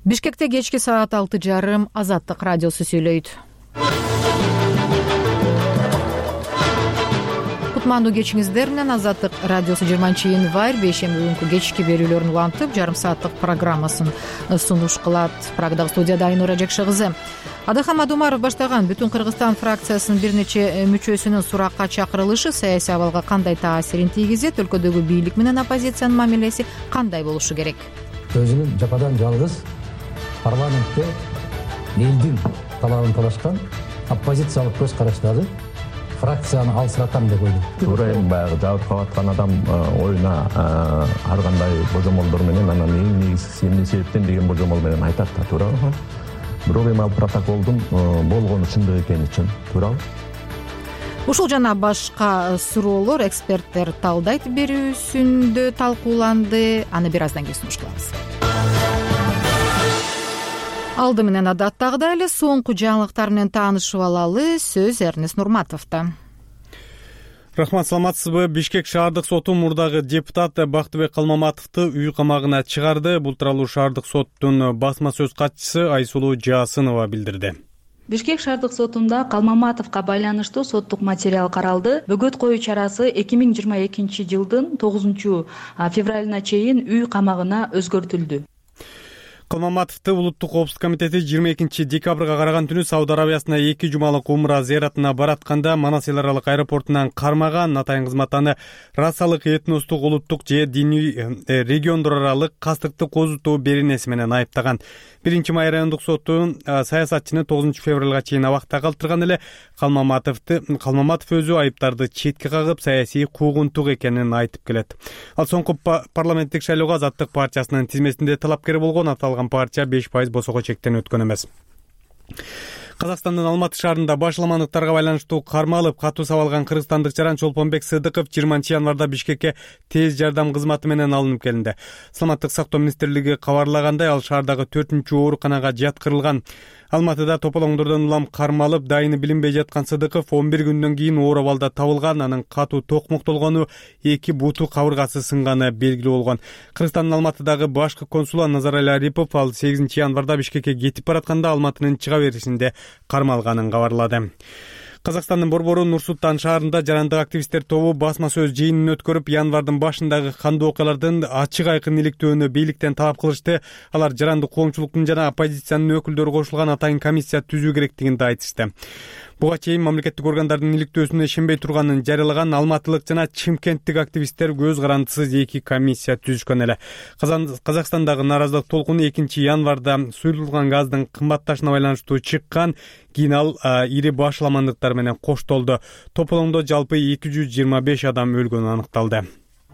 Бишкекте кечки саат 6:30 Азаттык радиосу сүйлөйт. Кутмандуу кечиңиздер менен Азаттык радиосу 20-январь бейшемби күнкү кечки берүүлөрүн улантып, жарым сааттык программасын сунуш кылат. Прагдагы студияда Айнура Жекше кызы. Адахам Адумаров баштаган Бүтүн Кыргызстан фракциясынын бир нече мүчөсүнүн суракка чакырылышы саясий абалга кандай таасирин тийгизет, өлкөдөгү бийлик менен оппозициянын мамилеси кандай болушу керек? Өзүнүн жападан жалгыз парламентте элдин талабын талашкан оппозициялык көз караштагы фракцияны алсыратам деп ойлойм. Туура эми баягы жабыркап аткан адам оюна ар кандай божомолдор менен анан эң негизгиси эмне себептен деген божомол менен айтат да, туурабы? Бирок эми ал протоколдун болгону чындык экени үчүн, туурабы? Ушул жана башка суроолор эксперттер талдайт берүүсүндө талкууланды. Аны бир аздан кийин сунуш кылабыз. Алды менен адаттагыдай эле соңку жаңылыктар менен таанышып алалы. Сөз Эрнест Нурматовдо. Рахмат, саламатсызбы? Бишкек шаардык соту мурдагы депутат Бактыбек Калмаматовду үй камагына чыгарды. Бул тууралуу шаардык соттун басма сөз катчысы Айсулуу Жаасынова билдирди. Бишкек шаардык сотунда Калмаматовго байланыштуу соттук материал каралды. Бөгөт коюу чарасы 2022 жылдын 9 февралына чейин үй камагына өзгөртүлдү. Калмаматовду улуттук коопсуздук комитети 22 декабрга караган түнү Сауд Арабиясына 2 жумалык умра зыяратына баратканда Манас эл аралык аэропортунан кармаган. Атайын кызмат аны расалык, этностук, улуттук же диний региондор аралык кастыктык козутуу беренеси менен айыптаган. 1-май райондук соту саясатчыны 9 февралга чейин абакта калтырган эле. Калмаматов өзү айыптарды четке кагып, саясий куугунтук экенин айтып келет. Ал соңку парламенттик шайлоого Азаттык партиясынын тизмесинде талапкер болгон. Аталган партия 5% босого чектен өткөн эмес. Казакстандын Алматы шаарында башаламандыктарга байланыштуу кармалып катуу сабалган кыргызстандык жаран Чолпонбек Сыдыков 20-январда Бишкекке тез жардам кызматы менен алынып келинди. Саламаттык сактоо министрлиги кабарлагандай, ал шаардагы 4-чү ооруканага жаткырылган. Алматыда тополоңдордон улам кармалып, дайыны билинбей жаткан Сыдыков 11 күндөн кийин оор абалда табылган. Анын катуу токмуктолгону, 2 буту кабыргасы сынганы белгилүү болгон. Кыргызстандын Алматыдагы башкы консулу Назарали Арипов ал 8-январда Бишкекке кетип баратканда Алматынын чыга беришинде кармалганын кабарлады. Казакстандын Борбору Нур-Султан шаарында жарандык активисттер тобу басма сөз жыйынын өткөрүп, январдын башындагы кандуу окуялардын ачык айкын иликтөөнү бийликтен талап кылышты. Алар жарандык коомчулуктун жана оппозициянын өкүлдөрү кошулган атайын комиссия түзүү керектигин да айтышты. Буга чейин мамлекеттик органдардын иликтөөсүнө ишенбей турганын жарыялаган алматылык жана чимкенттик активисттер көз карандысыз 2 комиссия түзүшкөн эле. Казакстандагы нааразылык толкуну 2-январда суюлтулган газдын кымбатташына байланыштуу чыккан. Кийин ал ири башаламандыктар менен коштолду. Тополоңдо жалпы 225 адам өлгөнү аныкталды.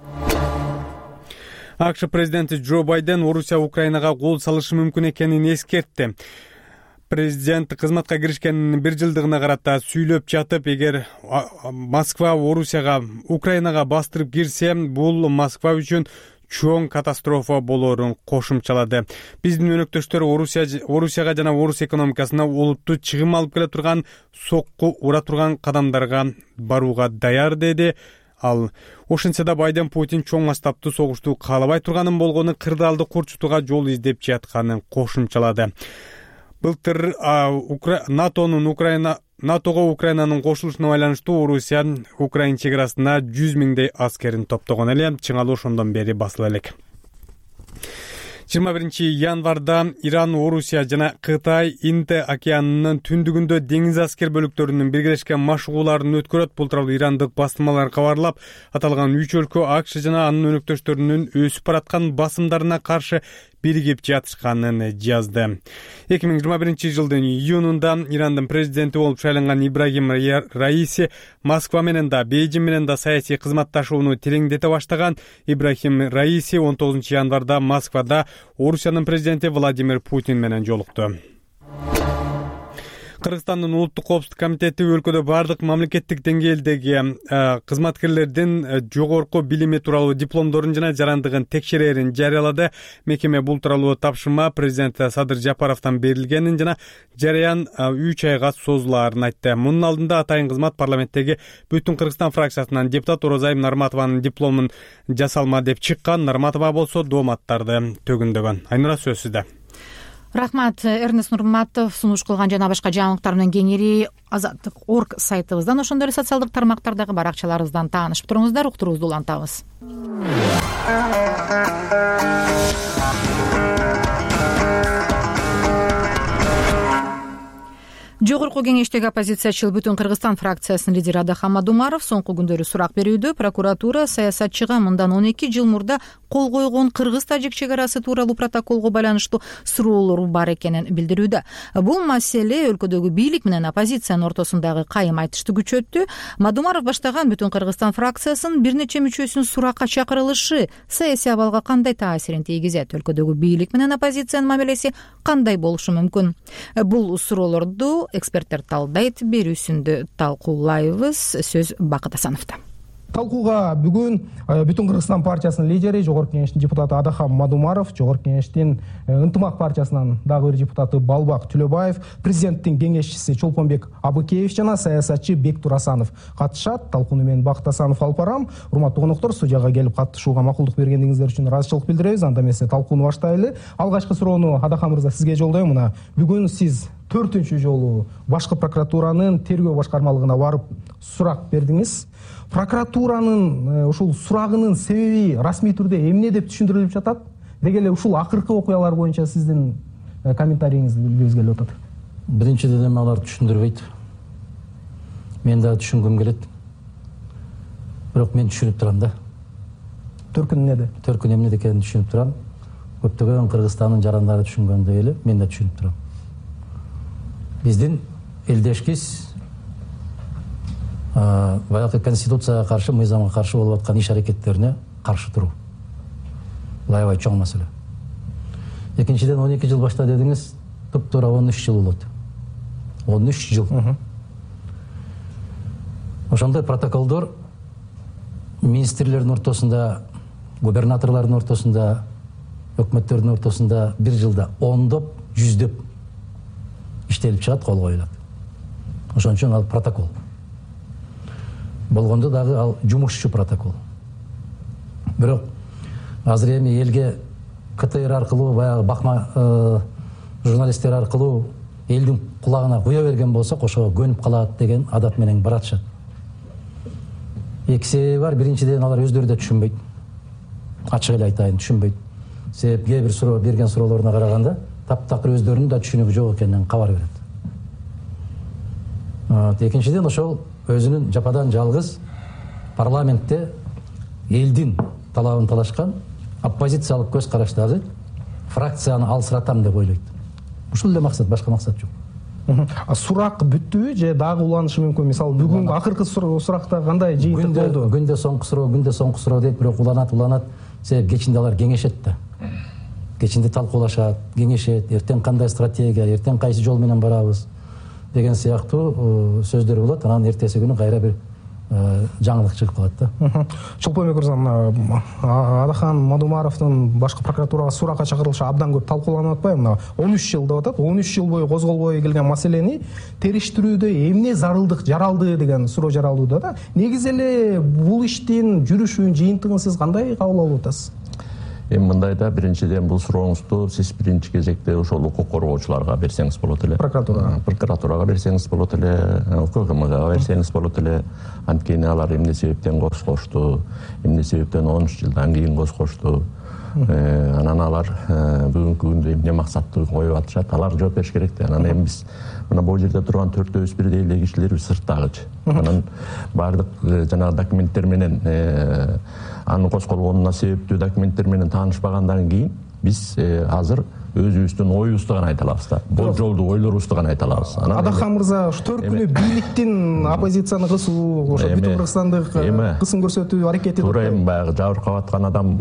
АКШ президенти Джо Байден Орусия Украинага кол салышы мүмкүн экенин эскертти. Президент кызматка киришкенин 1 жылдыгына карата сүйлөп жатып, эгер Москва Украинага бастырып кирсе, бул Москва үчүн чоң катастрофа болорун кошумчалады. Биздин өнөктөштөр Орусияга жана орус экономикасына олуттуу чыгым алып келе турган, сокку ура турган кадамдарга барууга даяр деди. Ал ошентсе да Байден Путин чоң масштабтуу согушту каалабай турганын болгону кырдаалды курчутууга жол издеп жатканын кошумчалады. Былтыр НАТОго Украинанын кошулушуна байланыштуу Орусия Украин чек арасына 100 миңдей аскерин топтогон эле. Чыңалуу ошондон бери басыла элек. 21-январда Иран, Орусия жана Кытай Инд океанынын түндүгүндө деңиз аскер бөлүктөрүнүн биргелешкен машыгууларын өткөрөт. Бул тууралуу ирандык бастырмалар кабарлап, аталган 3 өлкө АКШ жана анын өнөктөштөрүнүн өсүп бараткан басымдарына каршы биригип жатышканын жазды. 2021 жылдын июнунда Ирандын президенти болуп шайланган Ибрахим Раиси Москва менен да, Бейжин менен да саясий кызматташууну тереңдете баштаган. Ибрахим Раиси 19-январда Москвада Орусиянын президенти Владимир Путин менен жолукту. Кыргызстандын улуттук коопсуздук комитети өлкөдө бардык мамлекеттик деңгээлдеги кызматкерлердин жогорку билими тууралуу дипломдорун жана жарандыгын текшерерин жарыялады. Мекеме бул тууралуу тапшырма президент Садыр Жапаровдон берилгенин жана жарыян 3 айга созулаарын айтты. Мунун алдында атайын кызмат парламенттеги Бүтүн Кыргызстан фракциясынан депутат Орозайым Нарматованын дипломун жасалма деп чыккан. Нарматова болсо дооматтарды төгүндөгөн. Айнура, сөз сизде. Рахмат, Эрнест Нурматов сунуш кылган жана башка жаңылыктар менен кеңири Азаттык.орг сайтыбыздан, ошондой эле социалдык тармактардагы баракчаларыбыздан таанышып туруңуздар. Уктуруубузду улантабыз. Жогорку кеңештеги оппозициячыл Бүтүн Кыргызстан фракциясынын лидери Адахан Мадумаров соңку күндөрү сурак берүүдө прокуратура саясатчыга мындан 12 жыл мурда кол койгон кыргыз-тажик чек арасы тууралуу протоколго байланыштуу суроолор бар экенин билдирүүдө. Бул маселе өлкөдөгү бийлик менен оппозициянын ортосундагы кайым айтышты күчөттү. Мадумаров баштаган Бүтүн Кыргызстан фракциясынын бир нече мүчөсүнүн суракка чакырылышы саясий абалга кандай таасирин тийгизет? Өлкөдөгү бийлик менен оппозициянын мамилеси кандай болушу мүмкүн? Бул суроолорду эксперттер талдайт, берүүсүндө талкуулайбыз. Сөз Бакыт Асановдо. Талкууга бүгүн Бүтүн Кыргызстан партиясынын лидери, Жогорку кеңештин депутаты Адахан Мадумаров, Жогорку кеңештин Ынтымак партиясынан дагы бир депутаты Балбак Түлөбаев, президенттин кеңешчиси Чолпонбек Абыкеев жана саясатчы Бектур Асанов катышат. Талкууну мен Бакыт Асанов алып барам. Урматтуу коноктор, студияга келип катышууга макулдук бергендиңиздер үчүн ыраазычылык билдиребиз. Анда эмесе талкууну баштайлы. Алгачкы суроону Адахан мырза сизге жолдойм. Мына бүгүн сиз 4-чү жолу башкы прокуратуранын тергөө башкармалыгына барып сурак бердиңиз. Прокуратуранын ушул сурагынын себеби расмий түрдө эмне деп түшүндүрүлүп жатат? Деги эле ушул акыркы окуялар боюнча сиздин комментарийиңизди билгибиз келип атат. Биринчиден эми алар түшүндүрбөйт. Мен да түшүнгүм келет. Бирок мен түшүнүп турам да. Төркүн эмнеде? Төркүн эмнеде экенин түшүнүп турам. Көптөгөн Кыргызстандын жарандары түшүнгөндөй эле мен да түшүнүп турам. Биздин элдешкиз баягы конституцияга каршы, мыйзамга каршы болуп аткан иш аракеттерине каршы туруу. Бул аябай чоң маселе. Экинчиден 12 жыл башта дедиңиз, туп-туура 13 жыл болот. 13 жыл. Ошондой протоколдор министрлердин ортосунда, губернаторлордун ортосунда, өкмөттөрдүн ортосунда бир жылда ондоп, жүздөп иштелип чыгат, кол коюлат. Ошон үчүн ал протокол. Болгондо дагы ал жумушчу протокол. Бирок азыр эми элге КТР аркылуу, баягы бакма журналисттер аркылуу элдин кулагына куя берген болсок, ошого көнүп калат деген адат менен баратышат. Эки себеби бар. Биринчиден алар өздөрү да түшүнбөйт. Ачык эле айтайын, түшүнбөйт. Себеп кээ бир суроо берген суроолоруна караганда таптакыр өздөрүнүн да түшүнүгү жок экенинен кабар берет. Экинчиден ошол өзүнүн жападан жалгыз парламентте элдин талабын талашкан оппозициялык көз караштагы фракцияны алсыратам деп ойлойт. Ушул эле максат, башка максат жок. Сурак бүттүбү же дагы уланышы мүмкүн? Мисалы бүгүн акыркы суракта кандай жыйынтык болду? Күндө соңку суроо дейт, бирок уланат. Себеп кечинде алар кеңешет да. Кечинде талкуулашат, кеңешет, эртең кандай стратегия, эртең кайсы жол менен барабыз деген сыяктуу сөздөр болот. Анан эртеси күнү кайра бир жаңылык чыгып калат да. Чолпонбек мырза, Адахан Мадумаровдун башкы прокуратурага суракка чакырылышы абдан көп талкууланып атпайбы? Мына 13 жыл деп атат. 13 жыл бою козголбой келген маселени териштирүүдө эмне зарылдык жаралды деген суроо жаралууда да. Негизи эле бул иштин жүрүшүн, жыйынтыгын сиз кандай кабыл алып атасыз? Эми мындайда, биринчиден бул сурооңузду сиз биринчи кезекте ошол укук коргоочуларга берсеңиз болот эле. Прокуратурага берсеңиз болот эле, УКМКга берсеңиз болот эле. Анткени алар эмне себептен козгошту, эмне себептен 13 жылдан кийин козгошту. Анан алар бүгүнкү күндө эмне максатты коюп атышат, алар жооп бериш керек да. Анан эми биз мына бул жерде турган 4-бир эле кишилер сырттагычы. Анан баардык жанагы документтер менен анын козголгонуна себептүү документтер менен таанышпагандан кийин биз азыр өзүбүздүн оюбузду гана айта алабыз да. Болжолдуу ойлорубузду гана айта алабыз. Адахан мырза, ушу төркүнү бийликтин оппозицияны кысуу, ошо Бүтүн Кыргызстандык кысым көрсөтүү аракети. Туура эми баягы жабыркап аткан адам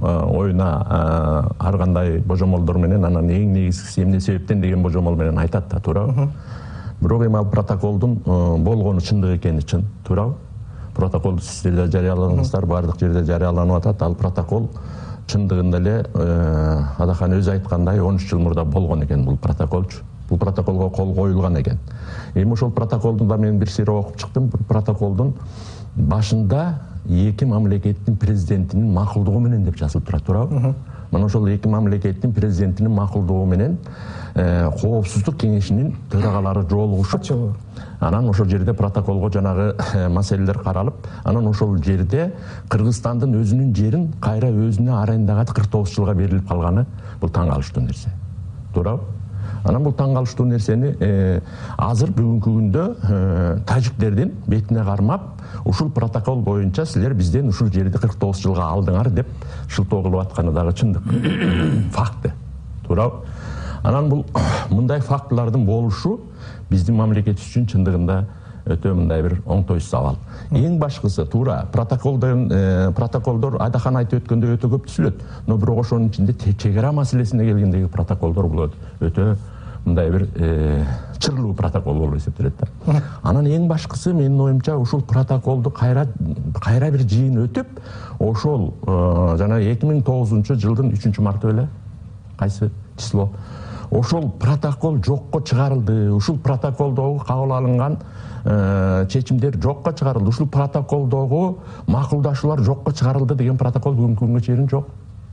оюна ар кандай божомолдор менен, анан эң негизгиси эмне себептен деген божомол менен айтат да, туурабы? Бирок эми ал протоколдун болгону чындык экени чын, туурабы? Протоколду сиздер да жарыяладыңыздар, баардык жерде жарыяланып атат. Ал протокол чындыгында эле Адахан өзү айткандай 13 жыл мурда болгон экен бул протоколчу. Бул протоколго кол коюлган экен. Эми ошол протоколдун да мен бир сыйра окуп чыктым. Бул протоколдун башында эки мамлекеттин президентинин макулдугу менен деп жазылып турат, туурабы? мына ошол эки мамлекеттин президентинин макулдугу менен коопсуздук кеңешинин төрагалары жолугушуп, анан ошол жерде протоколго жанагы маселелер каралып, анан ошол жерде Кыргызстандын өзүнүн жерин кайра өзүнө арендага 49 жылга берилип калганы бул таң калыштуу нерсе. Туурабы? Анан бул таң калыштуу нерсени азыр бүгүнкү күндө тажиктердин бетине кармап, ушул протокол боюнча силер бизден ушул жерди 49 жылга алдыңар деп шылтоо кылып атканы дагы чындык. Факты. Туурабы? Анан бул мындай фактылардын болушу биздин мамлекетибиз үчүн чындыгында өтө мындай бир оңтойсуз абал. Эң башкысы туура протоколдор Айдахан айтып өткөндөй өтө көп түзүлөт. Но бирок ошонун ичинде чек ара маселесине келгендеги протоколдор бул өтө мындай бир чырлуу протокол болуп эсептелет да. Анан эң башкысы менин оюмча ушул протоколду кайра бир жыйын өтүп, ошол жана 2009 жылдын 3-марты беле кайсы число ошол протокол жокко чыгарылды. Ушул протоколдогу кабыл алынган чечимдер жокко чыгарылды. Ушул протоколдогу макулдашуулар жокко чыгарылды деген протокол бүгүнкү күнгө чейин жок.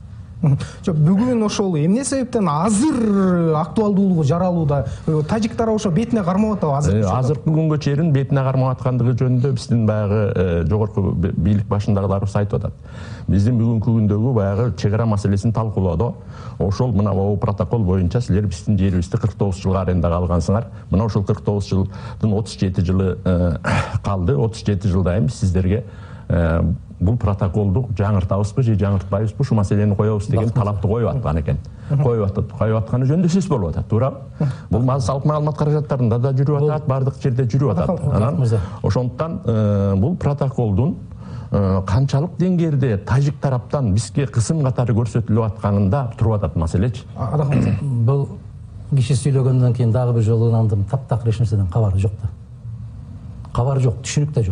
Жок, бүгүн ошол эмне себептен азыр актуалдуулугу жаралууда? Тажиктар ошо бетине кармап атабы азыр? Азыркы күнгө чейин бетине кармап аткандыгы жөнүндө биздин баягы жогорку бийлик башындагыларыбыз айтып атат. Биздин бүгүнкү күндөгү баягы чек ара маселесин талкуулоодо ошол мына протокол боюнча силер биздин жерибизди 49 жылга арендага алгансыңар. Мына ошол 49 жылдын 37 жылы калды. 37 жылда эми сиздерге бул протоколду жаңыртабызбы же жаңыртпайбызбы, ушул маселени коебуз деген талапты коюп аткан экен. Коюп атканы жөнүндө сөз болуп атат, туурабы? Бул салык маалымат каражаттарында да жүрүп атат, бардык жерде жүрүп атат. Анан ошондуктан бул протоколдун канчалык деңгээлде тажик тараптан бизге кысым катары көрсөтүлүп атканында туруп атат маселечи. Бул киши сүйлөгөндөн кийин дагы бир жолу андым таптакыр эч нерседен кабары жок да. Кабары жок, түшүнүк да жок.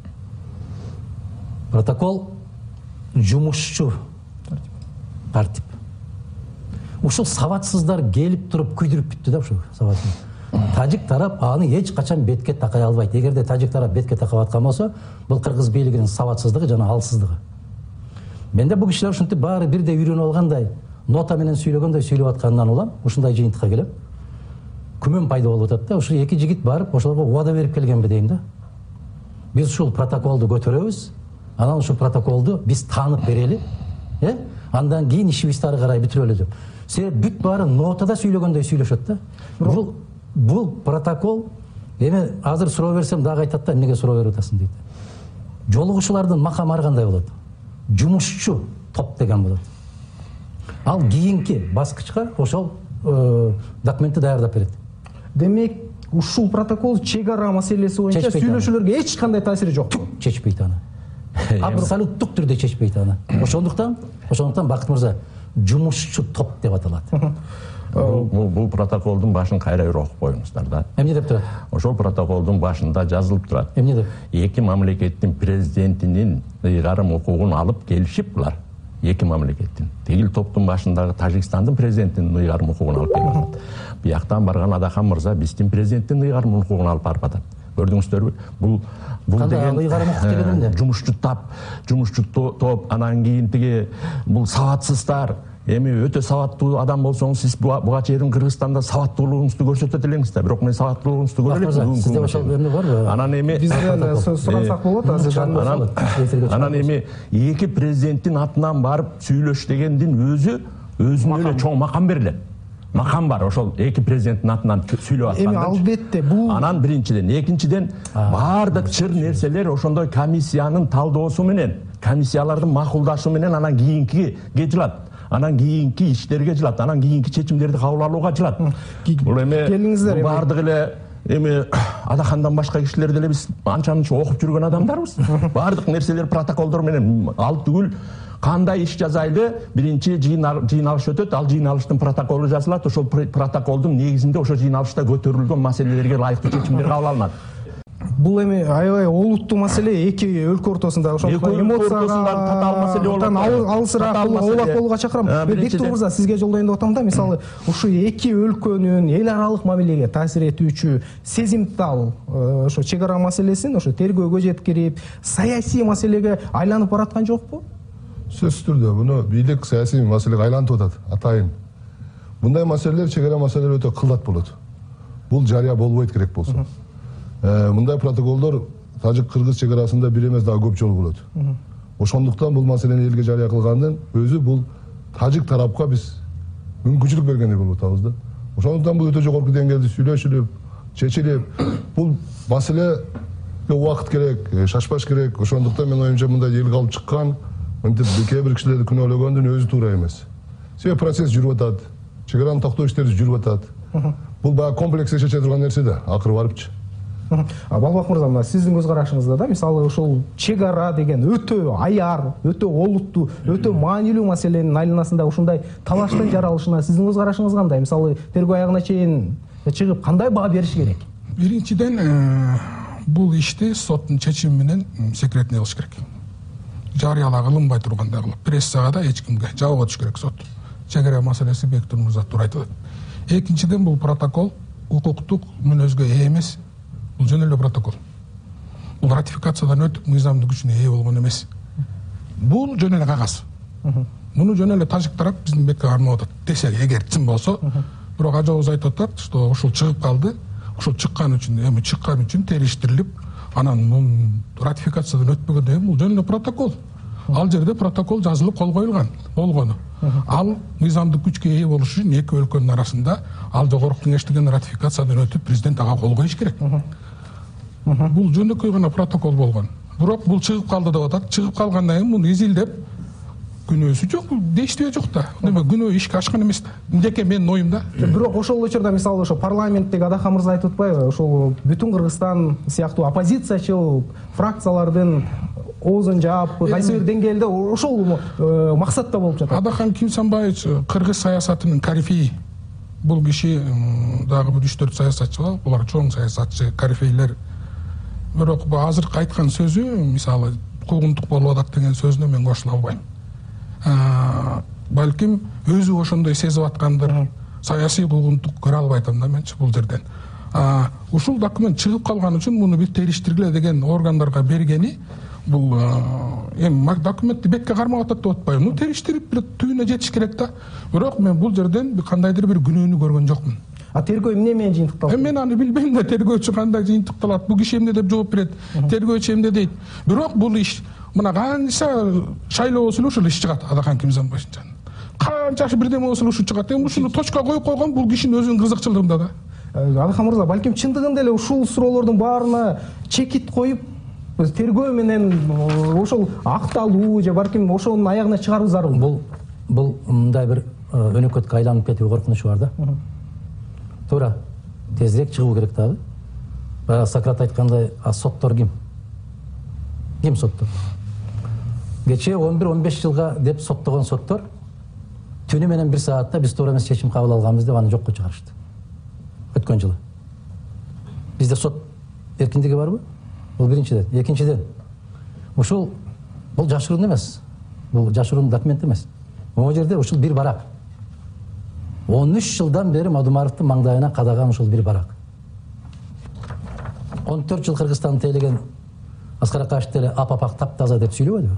Протокол жумушчу тартип. Ушул сабатсыздар келип туруп күйдүрүп бүттү да ушул сабатсыз. Тажик тарап аны эч качан бетке такай албайт. Эгерде тажик тарап бетке такап аткан болсо, бул кыргыз бийлигинин сабатсыздыгы жана алсыздыгы. Менде бул кишилер ушинтип баары бирдей үйрөнүп алгандай, нота менен сүйлөгөндөй сүйлөп аткандан улам ушундай жыйынтыкка келем. Күмөн пайда болуп атат да. Ушул эки жигит барып ошолорго убада берип келгенби дейм да. Биз ушул протоколду көтөрөбүз. Анан ушул протоколду биз таанып берели, андан кийин ишибизди ары карай бүтүрөлү деп. Себеби бүт баары нотада сүйлөгөндөй сүйлөшөт да. Бул протокол эми азыр суроо берсем дагы айтат да, эмнеге суроо берип атасың дейт. Жолугушуулардын макамы ар кандай болот? Жумушчу топ деген болот. Ал кийинки баскычка ошол документти даярдап берет. Демек, ушул протокол чек ара маселеси боюнча сүйлөшүүлөргө эч кандай таасири жок. Чечпейт аны. Абсолюттук түрдө чечпейт аны. Ошондуктан Бакыт мырза жумушчу топ деп аталат. Бул протоколдун башын кайра бир окуп коюңуздар да. Эмне деп турат? Ошол протоколдун башында жазылып турат. Эмне деп? Эки мамлекеттин президентинин ыйгарым укугун алып келишип булар. Эки мамлекеттин. Тегил топтун башындагы Тажикстандын президентинин ыйгарым укугун алып келип атат. Бияктан барган Адахан мырза биздин президенттин ыйгарым укугун алып барып атат. Көрдүңүздөрбү? Бул деген жумушчу топ, анан кийин тиги бул сабатсыздар. Эми өтө сабаттуу адам болсоңуз, сиз буга чейин Кыргызстанда сабаттуулугуңузду көрсөтөт элеңиз да. Бирок мен сабаттуулугуңузду көрө элем. Сизде ошол эмне барбы? Анан эми бизден сурасак болот азыр. Анан эми эки президенттин атынан барып сүйлөш дегендин өзүнө эле чоң макам берилет. Макам бар ошол эки президенттин атынан сүйлөп атканда. Эми албетте бул анан биринчиден, экинчиден баардык чыр нерселер ошондой комиссиянын талдоосу менен, комиссиялардын макулдашуу менен анан кийинкиге жылат. Анан кийинки иштерге жылат, анан кийинки чечимдерди кабыл алууга жылат. Бул эми баардык эле эми Адахандан башка кишилер деле биз анча-мынча окуп жүргөн адамдарбыз. Баардык нерселер протоколдор менен ал түгүл кандай иш жазайлы, биринчи жыйын алыш өтөт, ал жыйын алыштын протоколу жазылат, ошол протоколдун негизинде ошо жыйын алышта көтөрүлгөн маселелерге ылайыктуу чечимдер кабыл алынат. Бул эми аябай олуттуу маселе, эки өлкө ортосунда ошондуктан эмоцияга алысыраак оолак болууга чакырам. Бектур мырза, сизге жолдойм деп атам да, мисалы ушу эки өлкөнүн эл аралык мамилеге таасир этүүчү сезимтал ошо чек ара маселесин ошо тергөөгө жеткирип, саясий маселеге айланып бараткан жокпу? сөзсүз түрдө муну бийлик саясий маселеге айлантып атат атайын. Мындай маселелер, чек ара маселелер өтө кылдат болот. Бул жарыя болбойт керек болсо. Мындай протоколдор тажик-кыргыз чек арасында бир эмес дагы көп жолу болот. Ошондуктан бул маселени элге жарыя кылгандын өзү бул тажик тарапка биз мүмкүнчүлүк бергендей болуп атабыз да. Ошондуктан бул өтө жогорку деңгээлде сүйлөшүлүп, чечилип, бул маселеге убакыт керек, шашпаш керек. Ошондуктан менин оюмча мындай элге алып чыккан, мынтип кээ бир кишилерди күнөөлөгөндүн өзү туура эмес. Себеби процесс жүрүп атат, чек араны токтоо иштери жүрүп атат. Бул баягы комплекс чече турган нерсе да, акыры барыпчы. Балбак мырза, мына сиздин көз карашыңызда да, мисалы ушул чек ара деген өтө аяр, өтө олуттуу, өтө маанилүү маселенин айланасында ушундай талаштын жаралышына сиздин көз карашыңыз кандай? Мисалы тергөө аягына чейин чыгып кандай баа бериш керек? Биринчиден, бул ишти соттун чечими менен секретный кылыш керек. Жарыяла кылынбай тургандай кылып, прессага да эч кимге жабыга түш керек сот. Чек ара маселеси Бектур мырза туура айтып атат. Экинчиден, бул протокол укуктук мүнөзгө ээ эмес. Бул жөн эле протокол. Бул ратификациядан өтүп мыйзамдык күчүнө ээ болгон эмес. Бул жөн эле кагаз. Муну жөн эле тажик тарап биздин бетке кармап атат. Десек, эгер чын болсо, бирок ажабыз айтып атат, что ушул чыгып калды. Ушул чыккан үчүн териштирилип, анан ратификациядан өтпөгөндөн кийин бул жөн эле протокол. Ал жерде протокол жазылып кол коюлган болгону. Ал мыйзамдык күчкө ээ болуш үчүн эки өлкөнүн арасында ал жогорку кеңештиген ратификациядан өтүп президент ага кол коюш керек. Бул жөнөкөй гана протокол болгон. Бирок бул чыгып калды деп атат. Чыгып калгандан кийин муну изилдеп күнөөсү жок, действие жок да. Неме күнөө ишке ашкан эмес да. Мынтеке менин оюмда. Бирок ошол учурда мисалы ошо парламенттеги Адахам мырза айтып атпайбы? Ошол бүтүн Кыргызстан сыяктуу оппозициячыл фракциялардын оозун жаап, кайсы бир деңгээлде ошол максатта болуп жатат. Адахам Кимсанбаевич кыргыз саясатынын корифеи. Бул киши дагы бир 3-4 саясатчы бар, булар чоң саясатчы, корифейлер. Бирок азыркы айткан сөзү, мисалы, куугунтук болуп атат деген сөзүнө мен кошула албайм. Балким өзү ошондой сезип аткандыр. Саясий куугунтук көрө албайтам да менчи бул жерден. Ушул документ чыгып калган үчүн муну бир териштиргиле деген органдарга бергени, бул эми документти бетке кармап атат деп атпайбы. Муну териштирип бир түбүнө жетиш керек да. Бирок мен бул жерден кандайдыр бир күнөөнү көргөн жокмун. Тергөө эмне менен жыйынтыкталат? Мен аны билбейм да, тергөөчү кандай жыйынтыкталат. Бул киши эмне деп жооп берет, тергөөчү эмне дейт. Бирок бул иш мына канча шайлоо болсо эле ушул иш чыгат Адахам Кимсанбаевичтан. Канчасы бирдеме болсо эле ушул чыгат. Эми ушуну точка коюп койгон бул кишинин өзүнүн кызыкчылыгында да. Адахам мырза, балким чындыгында эле ушул суроолордун баарына чекит коюп, тергөө менен ошол акталуу же балким ошонун аягына чыгаруу зарыл. Бул мындай бир өнөкөткө айланып кетүү коркунучу бар да. Туура, тезирээк чыгуу керек дагы. Баягы Сократ айткандай, соттор ким? Ким соттор? Кечээ 11-15 жылга деп соттогон соттор түнү менен 1 саатта биз туура эмес чечим кабыл алганбыз деп аны жокко чыгарышты. Өткөн жылы. Бизде сот эркиндиги барбы? Бул биринчиден. Экинчиден, ушул бул жашыруун эмес. Бул жашыруун документ эмес. Могу жерде ушул бир барак. 13 жылдан бери Мадумаровдун маңдайына кадаган ушул бир барак. 14 жыл Кыргызстанды тейлеген Аскар Акаевич деле ап-апак таптаза деп сүйлөбөдүбү?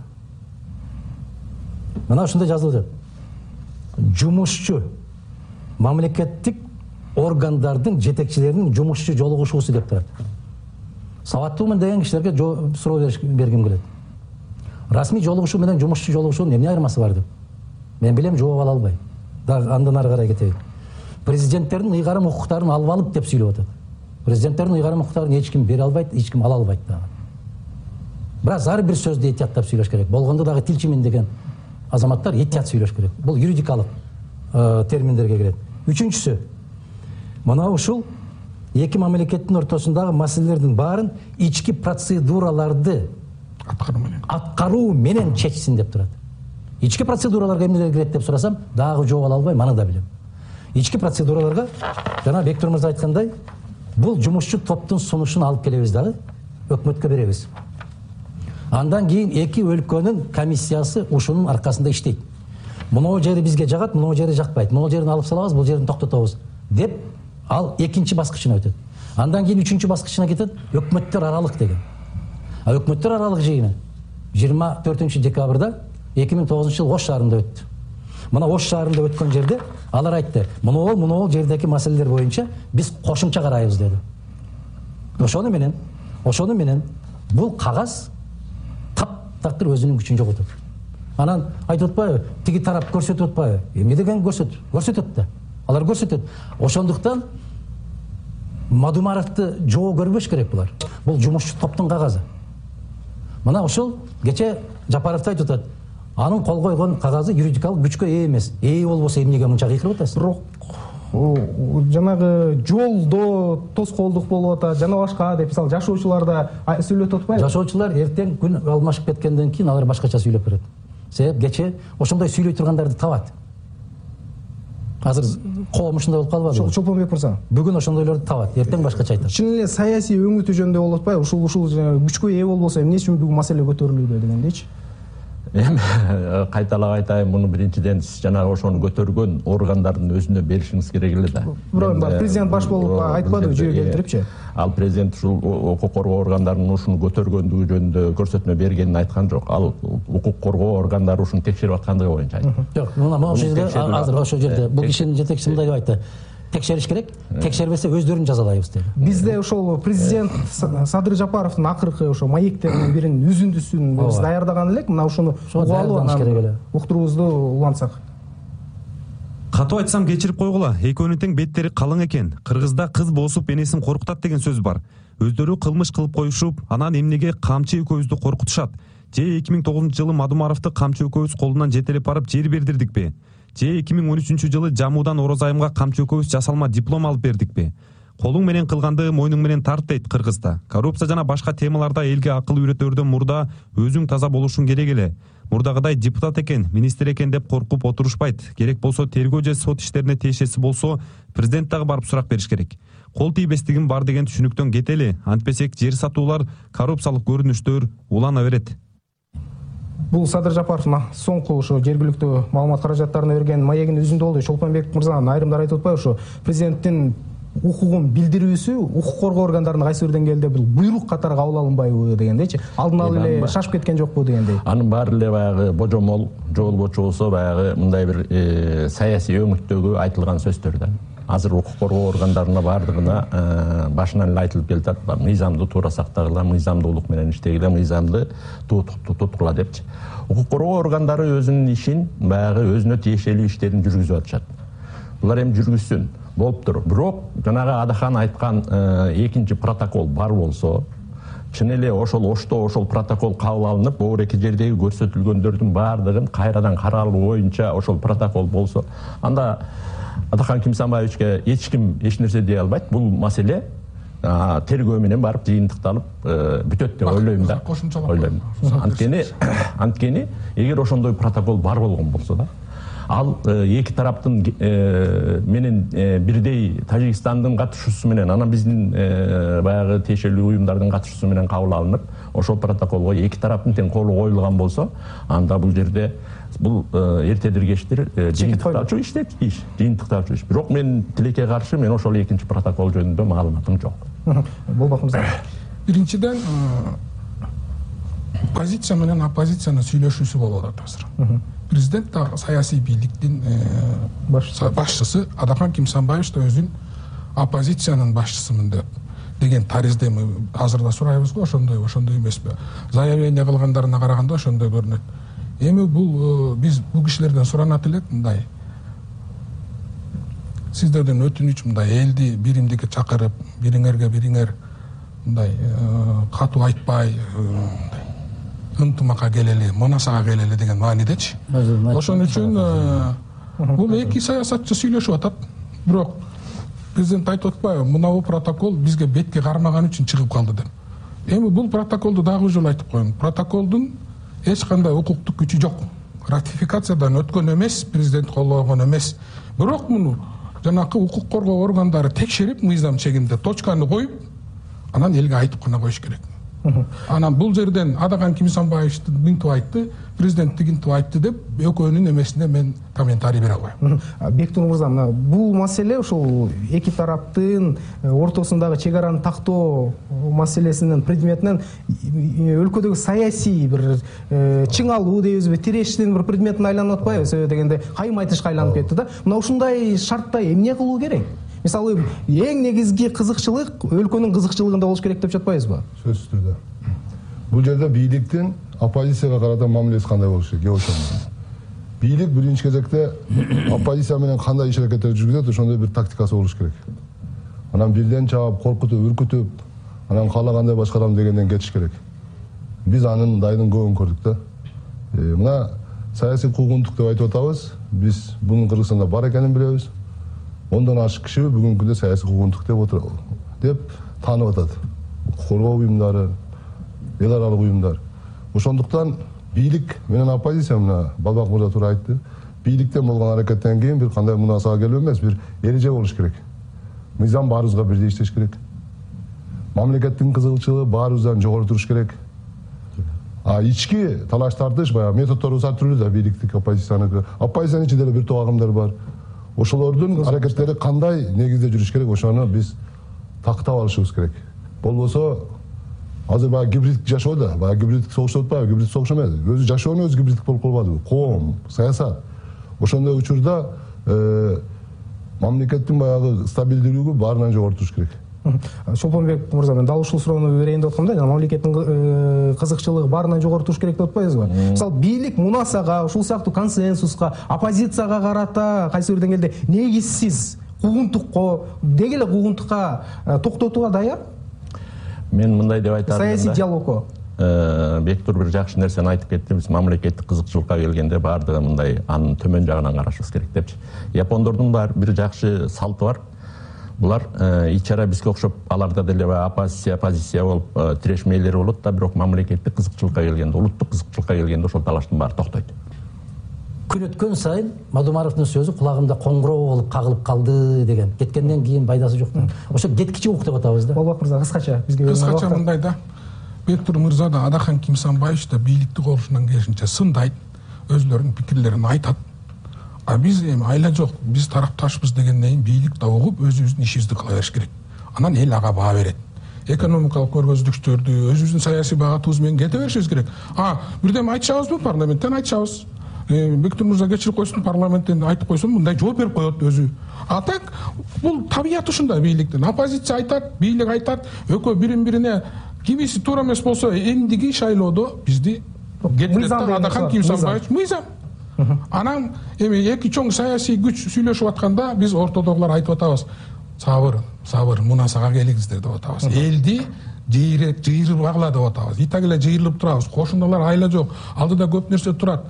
Мына ушунда жазылып жатат. Жумушчу мамлекеттик органдардын жетекчилеринин жумушчу жолугушуусу деп турат. Сабаттуумун деген кишилерге суроо бергим келет. Расмий жолугушуу менен жумушчу жолугушуунун эмне айырмасы бар деп. Мен билем, жооп ала албайм. Андан ары карай кетейин. Президенттердин ыйгарым укуктарын алып алып деп сүйлөп атат. Президенттердин ыйгарым укуктарын эч ким бере албайт, эч ким ала албайт дагы. Бирок ар бир сөздү этияттап сүйлөш керек. Болгондо дагы тилчимин деген азаматтар этият сүйлөш керек. Бул юридикалык терминдерге кирет. Үчүнчүсү, мына ушул эки мамлекеттин ортосундагы маселелердин баарын ички процедураларды аткаруу менен чечсин деп турат. Ички процедураларга эмнелер кирет деп сурасам, дагы жооп ала албайм, аны да билем. Ички процедураларга жана Бектур мырза айткандай, бул жумушчу топтун сунушун алып келебиз дагы, өкмөткө беребиз. Андан кийин эки өлкөнүн комиссиясы ушунун аркасында иштейт. Мынау жери бизге жагат, мынау жери жакпайт. Мынау жерин алып салабыз, бул жерин токтотобуз деп ал экинчи баскычына өтөт. Андан кийин үчүнчү баскычына кетет, өкмөттөр аралык деген. Өкмөттөр аралык жыйыны 24 декабрда 2009 жылы Ош шаарында өттү. Мына Ош шаарында өткөн жерде алар айтты, мына жердеги маселелер боюнча биз кошумча карайбыз деди. Ошону менен бул кагаз таптакыр өзүнүн күчүн жоготот. Анан айтып атпайбы, тиги тарап көрсөтүп атпайбы? Эмне деген көрсөтөт да. Алар көрсөтөт. Ошондуктан Мадумаровду жоо көрбөш керек булар. Бул жумушчу топтун кагазы. Мына ошол кече Жапаров айтып атат. Анын кол койгон кагазы юридикалык күчкө ээ эмес. Ээ болбосо эмнеге мынча кыйкырып атасыз? Бирок жанагы жолдо тоскоолдук болуп атат, жана башка деп мисалы жашоочулар да сүйлөтүп атпайбы? Жашоочулар эртең күн алмашып кеткенден кийин алар башкача сүйлөп берет. Себеп кече ошондой сүйлөй тургандарды табат. Азыр коом ушундай болуп калбадыбы? Чолпонбек мырза, бүгүн ошондойлорду табат, эртең башкача айтат. Чын эле саясий өңүтүү жөнүндө болуп атпайбы? Ушул күчкө ээ болбосо эмне үчүн бул маселе көтөрүлүүдө дегендейчи. Эми кайталап айтайын, муну биринчиден сиз жанагы ошону көтөргөн органдардын өзүнө беришиңиз керек эле да. Бирок президент баш болуп айтпадыбы жүйө келтирипчи? Ал президент ушул укук коргоо органдарынын ушуну көтөргөндүгү жөнүндө көрсөтмө бергенин айткан жок. Ал укук коргоо органдары ушуну текшерип аткандыгы боюнча айтты. Жок, мына ошол жерде азыр ошол жерде бул кишинин жетекчиси мындай деп айтты. Текшериш керек, текшербесе өздөрүн жазалайбыз деди. Бизде ошол президент Садыр Жапаровдун акыркы ошо маектеринин биринин үзүндүсүн биз даярдаган элек. Мына ушуну угуп алып уктуруубузду улантсак. Катуу айтсам кечирип койгула, экөөнүн тең беттери калың экен. Кыргызда кыз боосуп энесин коркутат деген сөз бар. Өздөрү кылмыш кылып коюшуп, анан эмнеге камчы экөөбүздү коркутушат? Же 2009 жылы Мадумаровду камчы экөөбүз колунан жетелеп барып жер бердирдикпи? Же 2013 жылы Жамуудан Орозайымга камчы экөөбүз жасалма диплом алып бердикпи? Колуң менен кылганды мойнуң менен тарт дейт Кыргызда. Коррупция жана башка темаларда элге акыл үйрөтөрдөн мурда өзүң таза болушуң керек эле. Мурдагыдай депутат экен, министр экен деп коркуп отурушпайт. Керек болсо тергөө же сот иштерине тиешеси болсо, президент дагы барып сурак бериш керек. Кол тийбестигим бар деген түшүнүктөн кетели. Антпесек жер сатуулар, коррупциялык көрүнүштөр улана берет. Бул Садыр Жапаровдун соңку ошо жергиликтүү маалымат каражаттарына берген маегинин өзүндө болду. Чолпонбек мырзанын айрымдар айтып атпайбы, ошо президенттин укугун билдирүүсү укук коргоо органдарына кайсы бир деңгээлде бул буйрук катары кабыл алынбайбы дегендейчи. Алдын ала эле шашып кеткен жокпу дегендей. Анын баары эле баягы божомол, жол болчу болсо баягы мындай бир саясий өңүттөгү айтылган сөздөр да. Азыр укук коргоо органдарына баардыгына башынан эле айтылып келатат. Мыйзамды туура сактагыла, мыйзамдуулук менен иштегиле, мыйзамды туткула депчи. Укук коргоо органдары өзүнүн ишин баягы өзүнө тиешелүү иштерин жүргүзүп атышат. Булар эми жүргүзсүн, болуптур. Бирок жанагы Адахан айткан экинчи протокол бар болсо, чын эле ошол Ошто ошол протокол кабыл алынып, оор эки жердеги көрсөтүлгөндөрдүн баардыгын кайрадан каралуу боюнча ошол протокол болсо, анда Адахан Кимсанбаевичке эч ким эч нерсе дей албайт. Бул маселе тергөө менен барып жыйынтыкталып бүтөт деп ойлойм да. Анткени эгер ошондой протокол бар болгон болсо да, ал эки тараптын менен бирдей Тажикстандын катышуусу менен, анан биздин баягы тиешелүү уюмдардын катышуусу менен кабыл алынып, ошол протоколго эки тараптын тең колу коюлган болсо, анда бул жерде бул эртедир кечтир жыйынтыкталчу иш. Бирок мен тилекке каршы, мен ошол экинчи протокол жөнүндө маалыматым жок. Болбок мырза. Биринчиден позиция менен оппозициянын сүйлөшүүсү болуп атат азыр. Президент да саясий бийликтин башчысы Адахан Кимсанбаевич да өзүн оппозициянын башчысымын деген таризде азыр да сурайбыз го, ошондой эмеспи? Заявление кылгандарына караганда ошондой көрүнөт. Эми бул биз бул кишилерден суранат элек, мындай сиздерден өтүнүч, мындай элди биримдикке чакырып, бириңерге бириңер мындай катуу айтпай, ынтымакка келели, монасага келели деген маанидечи. Ошон үчүн бул эки саясатчы сүйлөшүп атат. Бирок президент айтып атпайбы, мына протокол бизге бетке кармаган үчүн чыгып калды деп. Эми бул протоколду дагы жолу айтып коеюн. Протоколдун эч кандай укуктук күчү жок. Ратификациядан өткөн эмес, президент колдогон эмес. Бирок муну жанакы укук коргоо органдары текшерип, мыйзам чегинде точканы коюп, анан элге айтып гана коюш керек. Анан бул жерден Адакан Кимсанбаевичти мынтип айтты, президент тигинтип айтты деп экөөнүн эмесине мен комментарий бере албайм. Бектур мырза, мына бул маселе ушул эки тараптын ортосундагы чек араны тактоо маселесинин предметинен өлкөдөгү саясий бир чыңалуу дейбизби, тирештин бир предметине айланып атпайбы? Себеби дегенде кайым айтышка айланып кетти да. Мына ушундай шартта эмне кылуу керек? Мисалы, эң негизги кызыкчылык өлкөнүн кызыкчылыгында болуш керек деп жатпайбызбы? Сөзсүз түрдө. Бул жерде бийликтин оппозицияга карата мамилеси кандай болуш керек? Бийлик биринчи кезекте оппозиция менен кандай иш аракеттер жүргүзөт, ошондой бир тактикасы болуш керек. Анан бирден чаап, коркутуп, үркүтүп, анан каалагандай башкарам дегенден кетиш керек. Биз анын дайынын көбүн көрдүк да. Мына саясий куугунтук деп айтып атабыз. Биз бунун Кыргызстанда бар экенин билебиз. Ондон ашык киши бүгүнкү күндө саясий куугунтук деп таанып атат. Коргоо уюмдары, эл аралык уюмдар. Ошондуктан бийлик менен оппозиция, мына Балбак мырза туура айтты, бийликтен болгон аракеттен кийин бир кандай мунасабага келүү эмес, бир эреже болуш керек. Мыйзам баарыбызга бирдей иштеш керек. Мамлекеттин кызыкчылыгы баарыбыздан жогору туруш керек. Ички талаш тартыш баягы методдорубуз ар түрдүү да, бийликтик, оппозицияныкы. Оппозициянын ичинде бир топ агымдар бар. Ошолордун аракеттери кандай негизде жүрүш керек, ошону биз тактап алышыбыз керек. Болбосо азыр баягы гибриддик жашоо да, баягы гибриддик согуш деп атпайбы? Гибриддик согуш эмес. Өзү жашоонун өзү гибриддик болуп калбадыбы? Коом, саясат. Ошондой учурда мамлекеттин баягы стабилдүүлүгү баарынан жогору туруш керек. Чолпонбек мырза, мен дал ушул суроону берейин деп аткам да, жана мамлекеттин кызыкчылыгы баарынан жогору туруш керек деп атпайбызбы? Мисалы, бийлик мунасага, ушул сыяктуу консенсуска, оппозицияга карата кайсы бир деңгээлде негизсиз куугунтукко, деги эле куугунтукка токтотууга даяр? Мен мындай деп айтарым. Саясий диалогко. Бектур бир жакшы нерсени айтып кетти. Биз мамлекеттик кызыкчылыкка келгенде баардыгы мындай анын төмөн жагынан карашыбыз керек депчи. Япондордун бир жакшы салты бар. Булар ичара бизге окшоп, аларда деле оппозиция, позиция болуп тирешмелери болот да, бирок мамлекеттик кызыкчылыкка келгенде, улуттук кызыкчылыкка келгенде ошол талаштын баары токтойт. Күн өткөн сайын Мадумаровдун сөзү кулагымда коңгуроо болуп кагылып калды деген. Кеткенден кийин пайдасы жок. Ошо кеткичи ук деп атабыз да. Балбак мырза, кыскача бизге кыскача мындай да. Бектур мырза да, Адакан Кимсанбаевич да бийликти колушунан келишинче сындайт, өзлөрүнүн пикирлерин айтат. Биз эми айла жок, биз тарапташпыз дегенден кийин бийлик да угуп өзүбүздүн ишибизди кыла бериш керек. Анан эл ага баа берет. Экономикалык көргөзүлүктөрдү өзүбүздүн саясий багатыбыз менен кете беришибиз керек. Бирдеме айтышабызбы, парламенттен айтышабыз. Бектур мырза кечирип койсун, парламенттен айтып койсун, мындай жооп берип коет өзү. Так бул табият ушундай бийликтин. Оппозиция айтат, бийлик айтат, экөө бирин-бирине кимиси туура эмес болсо, эмдиги шайлоодо бизди кетирет да. Адакан Кимсанбаевич мыйзам. Анан эми эки чоң саясий күч сүйлөшүп атканда биз ортодогулар айтып атабыз. Сабыр, мунасага келиңиздер деп атабыз. Элди жыйырып агыла деп атабыз. Итак эле жыйырылып турабыз. Кошуналар айла жок. Алдыда көп нерсе турат.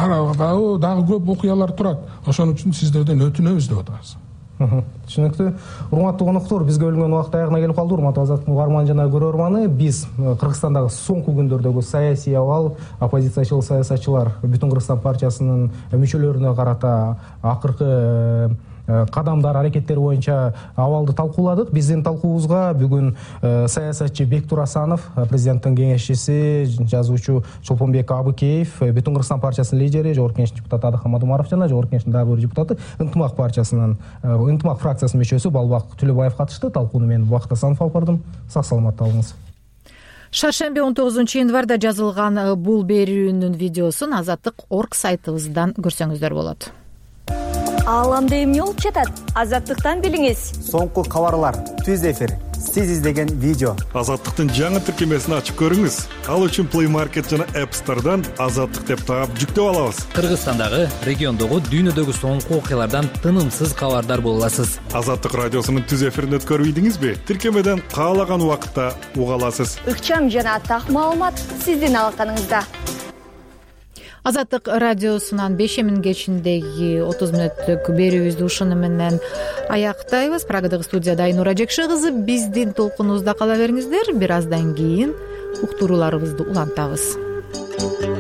Дагы көп окуялар турат. Ошон үчүн сиздерден өтүнөбүз деп атабыз. Түшүнүктүү. Урматтуу коноктор, бизге бөлүнгөн убакыт аягына келип калды. Урматтуу Азаттык угарман жана көрөрманы, биз Кыргызстандагы соңку күндөрдөгү саясий абал, оппозициячыл саясатчылар Бүтүн Кыргызстан партиясынын мүчөлөрүнө карата акыркы кадамдар, аракеттер боюнча абалды талкууладык. Биздин талкуубузга бүгүн саясатчы Бектур Асанов, президенттин кеңешчиси, жазуучу Чолпонбек Абыкеев, Бүтүн Кыргызстан партиясынын лидери, жогорку кеңештин депутаты Адакан Мадумаров жана жогорку кеңештин дагы бир депутаты, Ынтымак партиясынын, Ынтымак фракциясынын мүчөсү Балбак Түлөбаев катышты. Талкууну мен Бакыт Асанов алып бардым. Сак саламатта болуңуз. Шаршембе 19-январда жазылган бул берүүнүн видеосун Азаттык.орг сайтыбыздан көрсөңүздөр болот. Ааламда эмне болуп жатат? Азаттыктан билиңиз. Соңку кабарлар, түз эфир, сиз издеген видео. Азаттыктын жаңы тиркемесин ачып көрүңүз. Ал үчүн Play Market жана App Store'дан Азаттык деп таап жүктөп алабыз. Кыргызстандагы, региондогу, дүйнөдөгү соңку окуялардан тынымсыз кабардар боло аласыз. Азаттык радиосунун түз эфирин өткөрүп ийдиңизби? Тиркемеден каалаган убакытта уга аласыз. Ыкчам жана так маалымат сиздин алаканыңызда. Азаттык радиосунан 5 кечиндеги 30 мүнөттүк берүүбүздү ушуну менен аяктайбыз. Прагадагы студияда Айнура Жекши кызы, биздин толкунубузда кала бериңиздер. Бир аздан кийин уктурууларыбызды улантабыз.